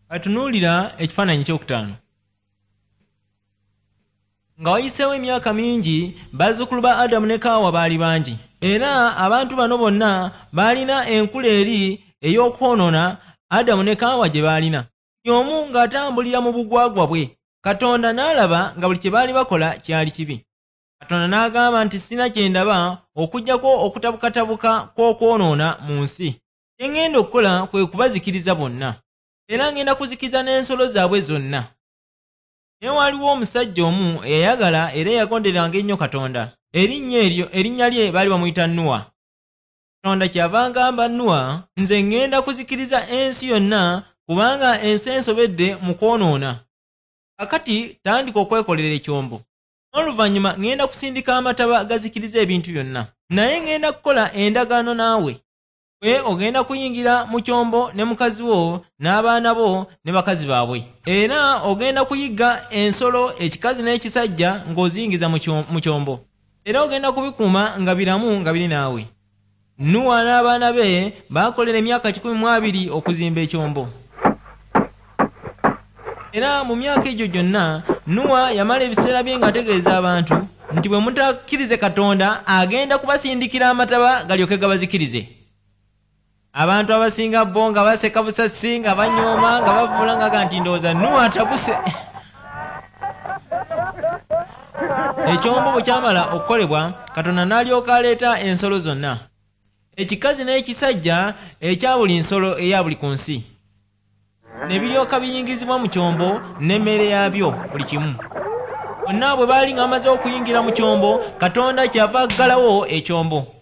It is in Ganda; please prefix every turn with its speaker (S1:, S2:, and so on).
S1: Atunuulira ekifaananyi kyokutaano. Nga wayiseewo emyaka mingi bazzukulu ba Adamu ne Kaawa baali bangi, era abantu bano bonna baalina enkula eri ey'okwonoona Adamu ne Kaawa gye baalina. Buli omu ng'atambulira mu bugwagwa bwe. Katonda n'alaba nga buli kye baali bakola kyali kibi. Katonda n'agamba nti sina kye ndaba okuggyako okutabukatabuka kw'okwonoona mu nsi. Kye ŋŋenda okukola kwe kubazikiriza bonna, era ŋŋenda kuzikiriza n'ensolo zaabwe zonna. Naye waaliwo omusajja omu eyayagala era eyagonderanga ennyo Katonda. Erinnya lye baali bamuyita Nuwa. Katonda kyava ngamba Nuwa, nze ŋŋenda kuzikiriza ensi yonna kubanga ensi ensobedde mu kwonoona. Kakati tandika okwekolera ekyombo. N'oluvannyuma ŋŋenda kusindika amataba gazikiriza ebintu byonna. Naye ŋŋenda kukola endagaano naawe. Gwe ogenda kuyingira mu kyombo ne mukazi wo n'abaana bo ne bakazi baabwe. Era ogenda kuyigga ensolo ekikazi n'ekisajja ng'oziyingiza mu kyombo. Era ogenda kubikuuma nga biramu nga biri naawe. Nuwa n'abaana be baakolera emyaka 12 okuzimba ekyombo. Era mu myaka egyo gyonna Nuwa yamala ebiseera bye ng'ategeeza abantu nti bwe mutakkirize Katonda agenda kubasindikira amataba galyoke gabazikirize. Abantu abasinga bo nga baseka busasi nga banyooma nga bavula nga nti ndowooza Nuwa atabuse. Ekyombo bwe kyamala okukolebwa, Katonda n'alyoka aleeta ensolo zonna, ekikazi n'ekisajja ekya buli nsolo eya buli ku nsi, ne biryoka biyingizibwa mu kyombo n'emmere yaabyo buli kimu. Bonna bwe baali ng'amaze okuyingira mu kyombo, Katonda kyava aggalawo ekyombo.